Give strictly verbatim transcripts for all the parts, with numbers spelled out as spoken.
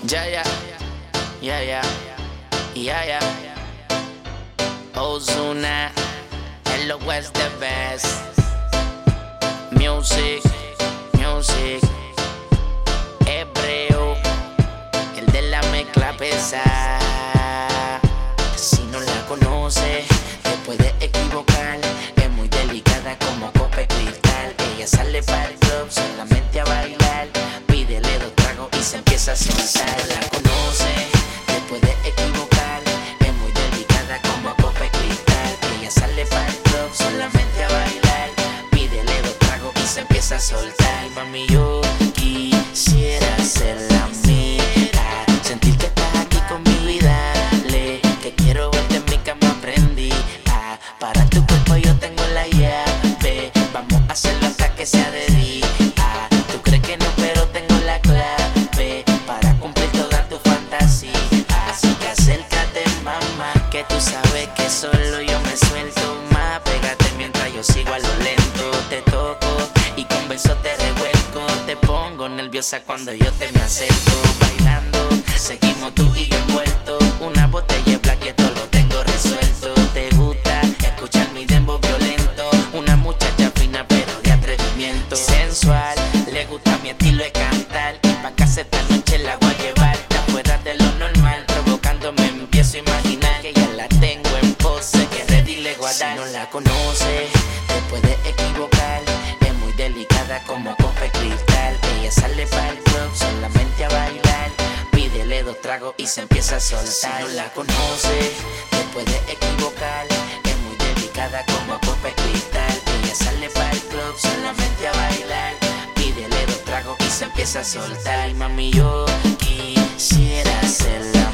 Ya, ya, ya, ya, ya, ya. Ozuna, el West the best. Music, music. Hebreo, el de la mezcla pesada. Si no la conoce, te puede equivocar. Es muy delicada como copa de cristal. Ella sale para el club solamente a bailar. Pídele dos tragos y se empieza a soltar. La conoce, te puede equivocar. Es muy delicada como copa de cristal. Ella sale para el club solamente a bailar. Pídele dos tragos y se empieza a soltar. Mami, yo quisiera ser la mía, sentir que estás aquí conmigo y dale, que quiero verte en mi cama prendí. Ah, para tu cuerpo yo tengo la llave, vamos a hacerlo hasta que sea de día. Ah, tú crees que no, pero tengo la clave para cumplir toda tu fantasía. Así que acércate, mamá, que tú sabes que solo yo me suelto más. Pégate mientras yo sigo a lo lento, te toco y con besos te revuelco. Te pongo nerviosa cuando yo te me acerco. Bailando, seguimos tú y yo envuelto. Una botella de black que todo lo tengo resuelto. Te gusta escuchar mi dembow violento. Una muchacha fina pero de atrevimiento. Sensual, le gusta mi estilo de cantar. Y pa' casa esta noche la voy a llevar. Está fuera de lo normal, provocándome empiezo a imaginar que ya la tengo en pose, que ready le voy a dar. Si no la conoce, te puede equivocar. Es muy delicada como copa de cristal. Ella sale para el club solamente a bailar. Pídele dos tragos y se empieza a soltar. Si no la conoce, te puede equivocar. Es muy delicada como copa de cristal. Ella sale para el club solamente a bailar. Pídele dos tragos y se empieza a soltar. Mami, yo quisiera ser la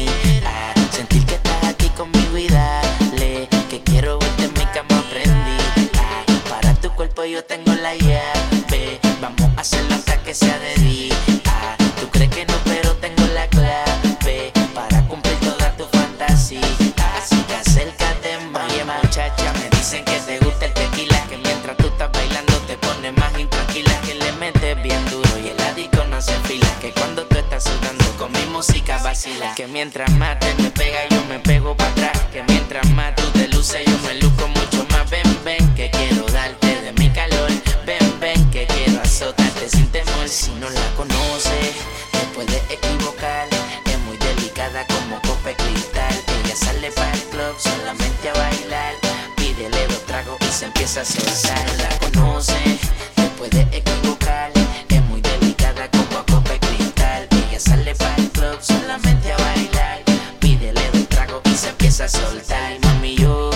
mía, sentir que estás aquí conmigo y dale, que quiero verte en mi cama prendida. Para tu cuerpo yo tengo la llave, vamos a hacerlo hasta que sea de día. Tú crees que no, pero tengo la clave para cumplir toda tu fantasía. Así que acércate, oye muchacha, me dicen que te gusta el tequila, que mientras tú estás bailando te pones más intranquila, que le metes bien duro y el disco no se fila, que cuando tú estás sudando con mi música vacila, que mientras más te me pega yo me pego para atrás, que mientras más tú te luces yo me luzco mucho más. Ven, ven, que quiero darte de mi calor. Ven, ven, que quiero azotarte sin temor. Si no la conoce, te puede equivocar. Es muy delicada como copa de cristal. Ella sale para el club solamente a bailar. Pídele dos tragos y se empieza a soltar. La conoce, te puede equivocar. Es muy delicada como copa de cristal. Ella sale para el club solamente a bailar. Pídele dos tragos y se empieza a soltar. Mami, yo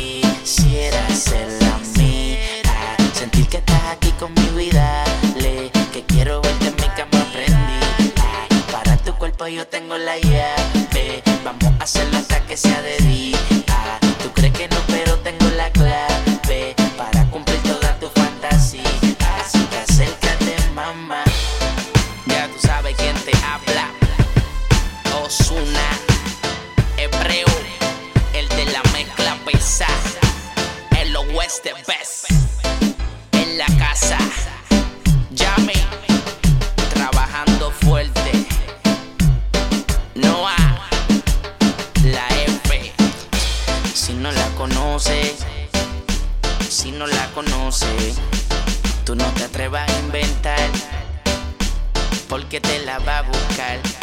quisiera ser la mía, sentir que estás aquí conmigo y dale, que quiero verte en mi cama prendida. Para tu cuerpo yo tengo la llave, vamos a hacerlo hasta que sea de día. Tú crees que no, pero tengo la clave para cumplir toda tu fantasía. Así que acércate, mamá. Ya tú sabes quién te habla. Ozuna, Hebreo, el de la mezcla pesada. El West the best. En la casa, llame, trabajando fuerte. Noah, la F. Si no la conoce, si no la conoce, tú no te atrevas a inventar, porque te la va a buscar.